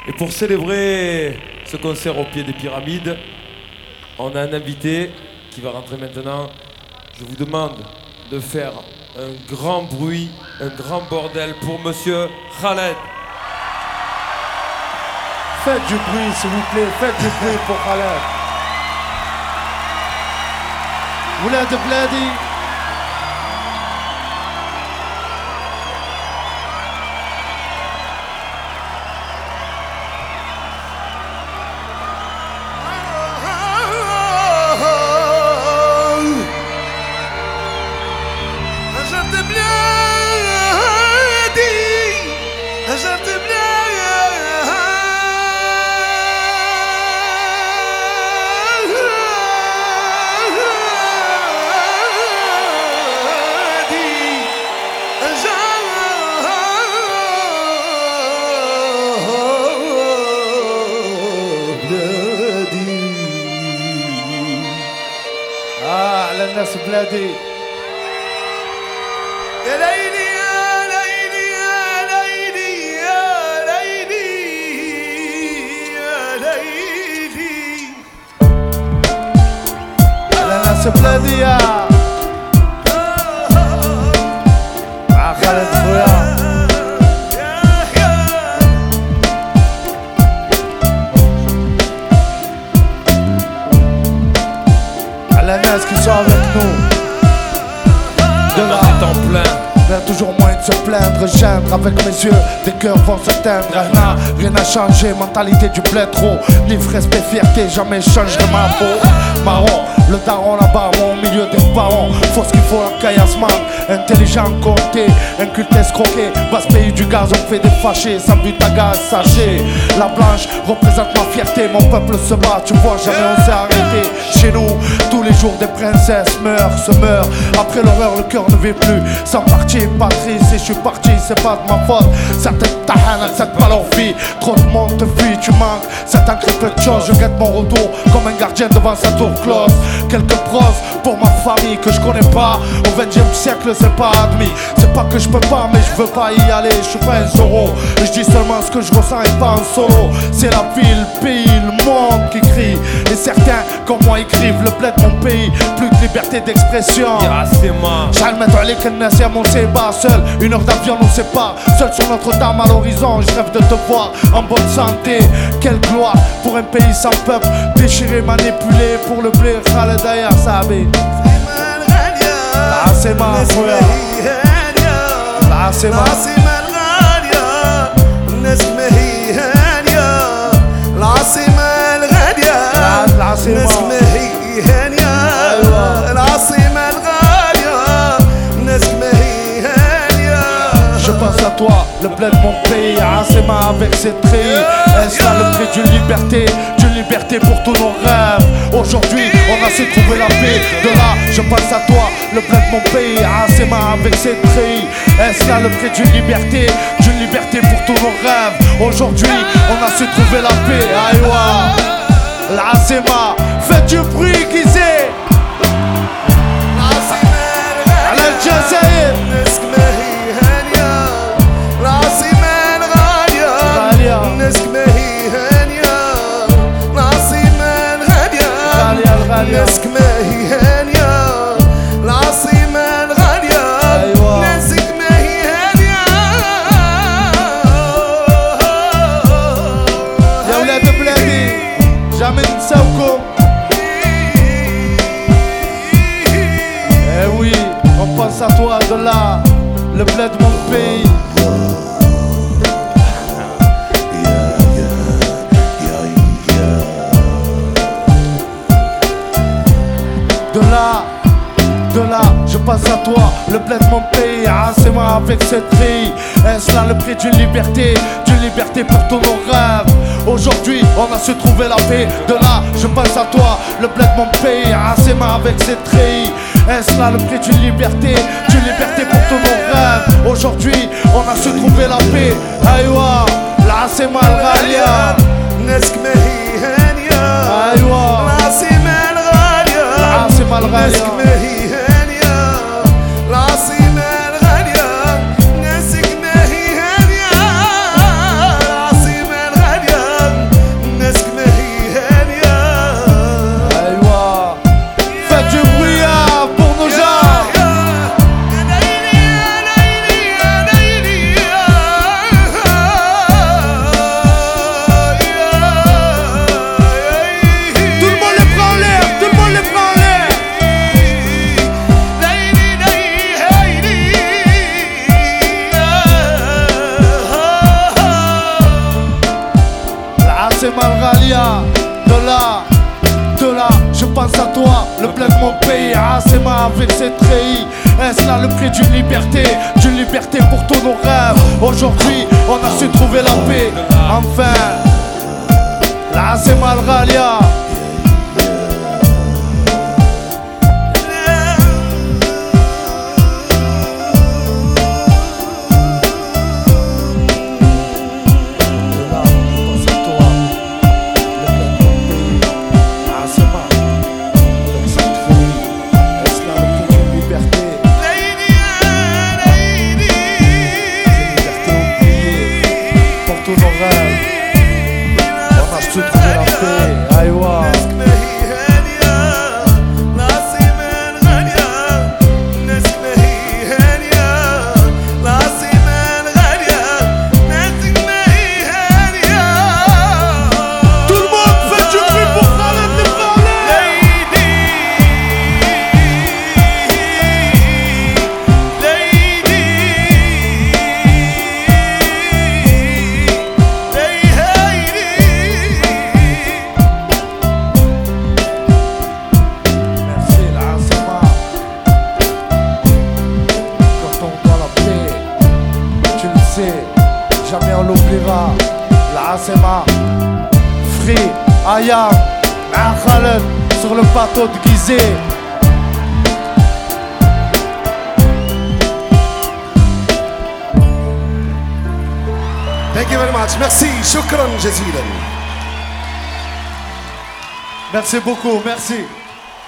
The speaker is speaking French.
Et pour célébrer ce concert au pied des pyramides, on a un invité qui va rentrer maintenant. Je vous demande de faire un grand bruit, un grand bordel pour Monsieur Khaled. Faites du bruit, s'il vous plaît, faites du bruit pour Khaled. ولاد بلادي على الناس بلادي يا ليلي يا ليلي يا ليلي يا ليلي يا ليلي على الناس بلادي يا مع خالد خويا على الناس qui sont avec nous de là temps plein. Il y a toujours moyen de se plaindre, geindre avec mes yeux, des cœurs vont se teindre. Rien n'a changé, mentalité du bled trop. Livre, respect, fierté, jamais je changerai ma peau. Marron, le daron là-bas, au milieu des parents. Faut ce qu'il faut, la caillasse man. Intelligent, compté, inculté, escroqué. Basse pays du gaz, on fait des fâchés. Sans but à gaz, sachez. La blanche représente ma fierté. Mon peuple se bat, tu vois, jamais on s'est arrêté. Chez nous, tous les jours des princesses meurent, se meurent. Après l'horreur, le cœur ne vit plus. Sans partir, Patrice, et je suis parti, c'est pas de ma faute. Certaines tahanes acceptent pas leur vie. Trop de monde te fuit, tu manques. Certains crient peu de choses, je guette mon retour comme un gardien devant sa tour close. Quelques pros pour ma famille que je connais pas. Au 20e siècle, c'est pas admis. C'est pas que je peux pas, mais je veux pas y aller. Je suis pas un Zorro. Je dis seulement ce que je ressens et pas en solo. C'est la ville, le pays, le monde qui crie. Et certains, comme moi, écrivent le bled de mon pays. Plus de liberté d'expression. J'admets les connaissances à mon sébat. Seul, une heure d'avion nous sépare. Seul sur Notre-Dame à l'horizon. Je rêve de te voir en bonne santé. Quelle gloire pour un pays sans peuple. Déchiré, manipulé pour le blé. Khaled Aya Sabi. العاصمة خويا العاصمة الغالية الناس ما هي هانية العاصمة الغالية الناس ما هي هانية العاصمة الغالية الناس ما هي هانية. Je pense à toi, le bled de mon pays, Asema avec ses trilles. Est-ce là le prix d'une liberté pour tous nos rêves? Aujourd'hui, on a su trouver la paix. De là, je pense à toi, le bled de mon pays, Asema avec ses trilles. Est-ce là le prix d'une liberté pour tous nos rêves? Aujourd'hui, on a su trouver la paix. Aïwa, l'Asema, faites du bruit, Gizé. على الجزائر الناس ما هي هانية العاصمة الغالية الناس ما هي هانية العاصمة الغالية الناس ما هي هانية العاصمة الغالية الناس ما هي هانية. يا ولاد بلادي jamais نساوكم. Eh oui, on pense à toi de là, le bled de mon pays. De là, je pense à toi, le bled de mon pays, Asema avec cette grille. Est-ce là le prix d'une liberté pour tous nos rêves? Aujourd'hui, on a su trouver la paix. De là, je pense à toi, le bled de mon pays, Asema avec cette grille. Est-ce là le prix d'une liberté pour tous nos rêves? Aujourd'hui, on a su trouver la paix. Aïwa, l'Asema al-Ghalia. الناس ما هي هانية أيوة العاصمة الغالية العاصمة الغالية الناس ما هي هانية العاصمة الغالية الناس ما هي هانية العاصمة الغالية pense à toi, le bled de mon pays. Asema avec ses treillis. Est-ce là le prix d'une liberté pour tous nos rêves? Aujourd'hui, on a su trouver la paix. Enfin, la Asema Al-Ghalia. Jamais on l'oubliera. La Asema, Free, Ayam, Khaled sur le bateau de Gizeh. Thank you very much. Merci. Shukran jazilan. Merci beaucoup, merci.